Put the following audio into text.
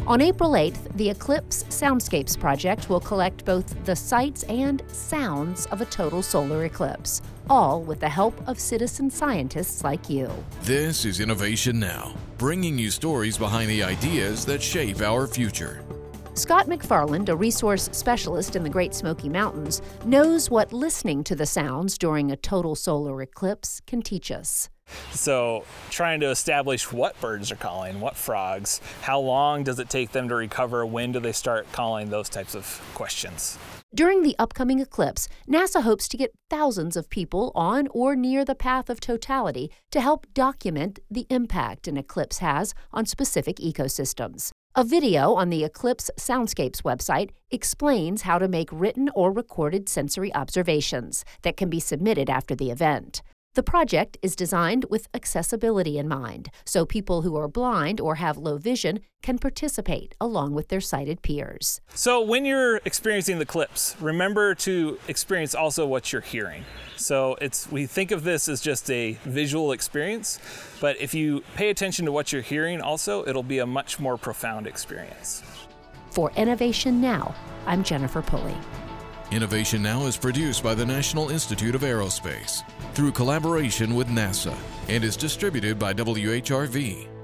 On April 8th, the Eclipse Soundscapes project will collect both the sights and sounds of a total solar eclipse, all with the help of citizen scientists like you. This is Innovation Now, bringing you stories behind the ideas that shape our future. Scott McFarland, a resource specialist in the Great Smoky Mountains, knows what listening to the sounds during a total solar eclipse can teach us. So trying to establish what birds are calling, what frogs, how long does it take them to recover, when do they start calling, those types of questions. During the upcoming eclipse, NASA hopes to get thousands of people on or near the path of totality to help document the impact an eclipse has on specific ecosystems. A video on the Eclipse Soundscapes website explains how to make written or recorded sensory observations that can be submitted after the event. The project is designed with accessibility in mind, so people who are blind or have low vision can participate along with their sighted peers. So when you're experiencing the eclipse, remember to experience also what you're hearing. So we think of this as just a visual experience, but if you pay attention to what you're hearing also, it'll be a much more profound experience. For Innovation Now, I'm Jennifer Pulley. Innovation Now is produced by the National Institute of Aerospace through collaboration with NASA and is distributed by WHRV.